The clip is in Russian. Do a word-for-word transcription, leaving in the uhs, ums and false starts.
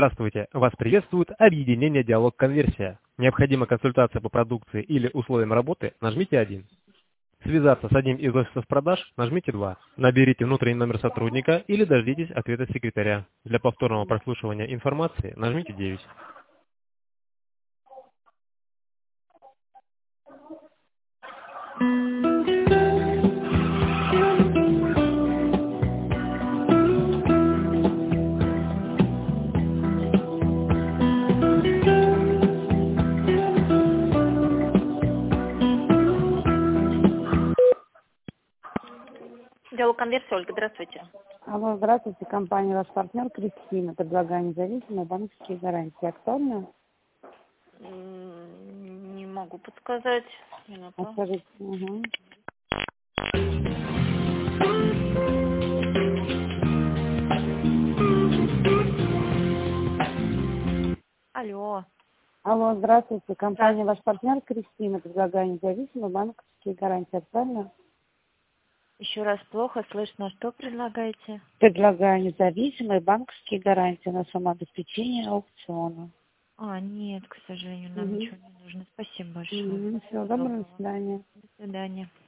Здравствуйте! Вас приветствует объединение «Диалог Конверсия». Необходима консультация по продукции или условиям работы? Нажмите один. Связаться с одним из офисов продаж? Нажмите два. Наберите внутренний номер сотрудника или дождитесь ответа секретаря. Для повторного прослушивания информации нажмите девять. Диалог Конверсия, Ольга, здравствуйте. Алло, здравствуйте, компания «Ваш партнер» Кристина. Предлагаю независимые банковские гарантии. Актуально? М, Не могу подсказать. Минуту. А скажите, угу. Алло. Алло, здравствуйте, компания «Ваш партнер» Кристина. Предлагаю независимые банковские гарантии. Актуально? Еще раз плохо слышно. Что предлагаете? Предлагаю независимые банковские гарантии на самообеспечение аукциона. А, нет, к сожалению, нам Угу. ничего не нужно. Спасибо большое. Угу. Всего Всего доброго, до доброго. свидания. До свидания.